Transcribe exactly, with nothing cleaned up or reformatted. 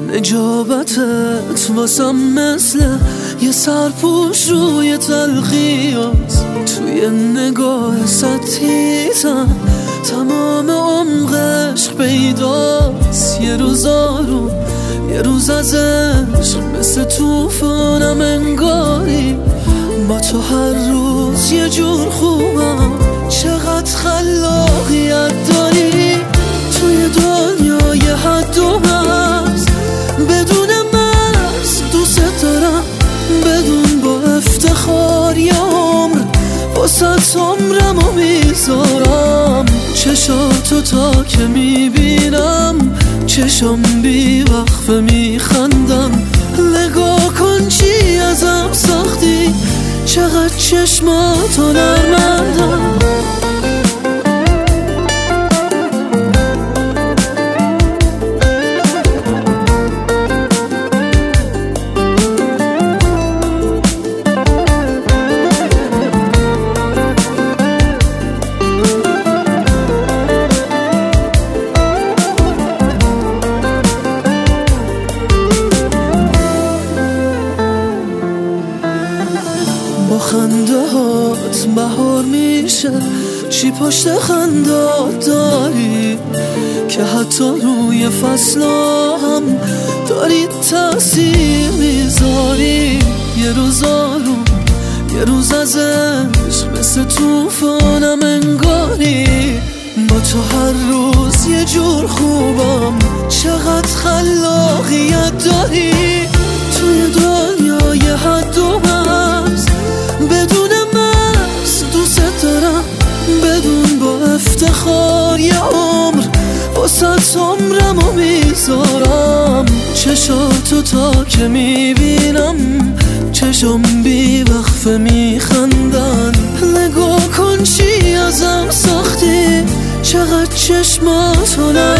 نجابتت واسم مثل یه سرپوش روی تلخیات، توی نگاه ستیزم تمام عمقش پیداست. یه روز آروم یه روز از عشق مثل توفانم انگاری، با تو هر روز یه جور خوبم. چقدر خلاقیت داری توی دنیای حد و مرز، بدون مرز دوست دارم، بدون با افتخار یه عمر واسه عمرم و میذارم. چشاتو تا که میبینم چشم بی وقفه میخندم. نگاه کن چی ازم ساختی، چقدر چشماتو نرمندم. با خنده هات بهار میشه، چی پشت خندات داری که حتی روی فصلا هم داری تأثیر میذاری. یه روز آروم یه روز از عشق مثل توفانم انگاری، با تو هر روز یه جور خوبم. چقدر خلاقیت داری توی دنیای حد و مرز، بدون مرز دوست دارم، بدون با افتخار یه عمر واسه عمرم و میذارم. چشاتو تا که میبینم چشم بی وقفه میخندن. نگاه کن چی ازم ساختی، چقدر چشماتو